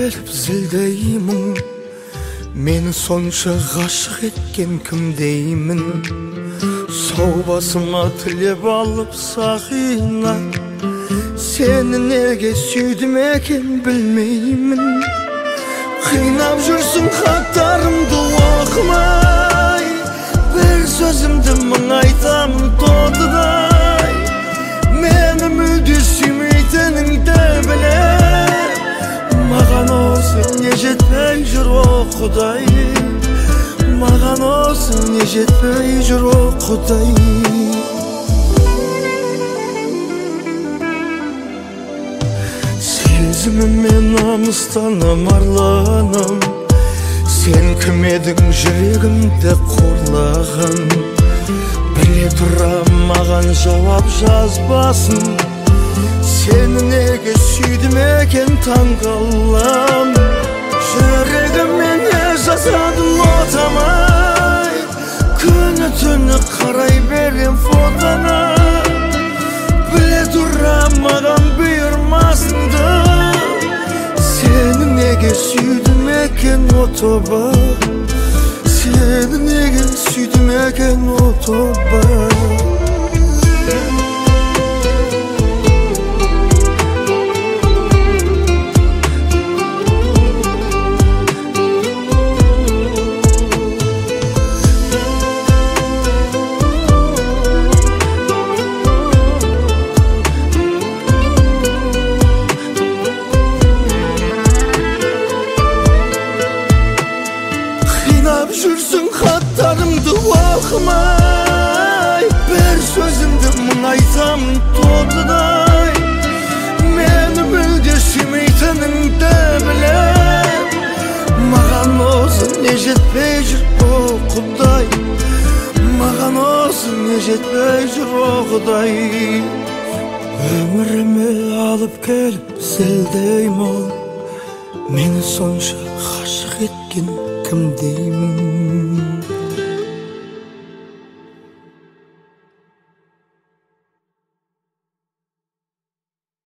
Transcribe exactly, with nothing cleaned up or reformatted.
келіп зілдеймін, мені сонша ғашық еткен кім деймін. Сау басыма тілеп алып сақина, сені неге сүйдім екен білмеймін. Қинап жүрсің хаттарымды оқымай, бір сөзімді мың айтамын тотыдай. Мені мүлде сүймейтініңді білем, маған осы не жетпей жүр о Құдай. Маған осы не жетпей жүр о Құдай. Сезіміме намыстанам арланам, сен кім едің жүрегімді қорлаған. Біле тұра маған жауап жазбасын, сені неге сүйдім екен таңғалам. Жүрегіме не жасадым отамай, күні түні қарай берем фотона. Біле тұра маған бұйырмасынды, сені неге сүйдім екен отоба. Сені неге сүйдім екен отоба. Қинап жүрсің хаттарымды оқымай, бір сөзімді мың айтамын тотыдай. Мені мүлде сүймейтініңді білем, маған осы не жетпей жүр о Құдай. Маған осы не жетпей жүр о Құдай. Өміріме алып келіп зілдеймін, мені сонша ғашық еткен кім деймін.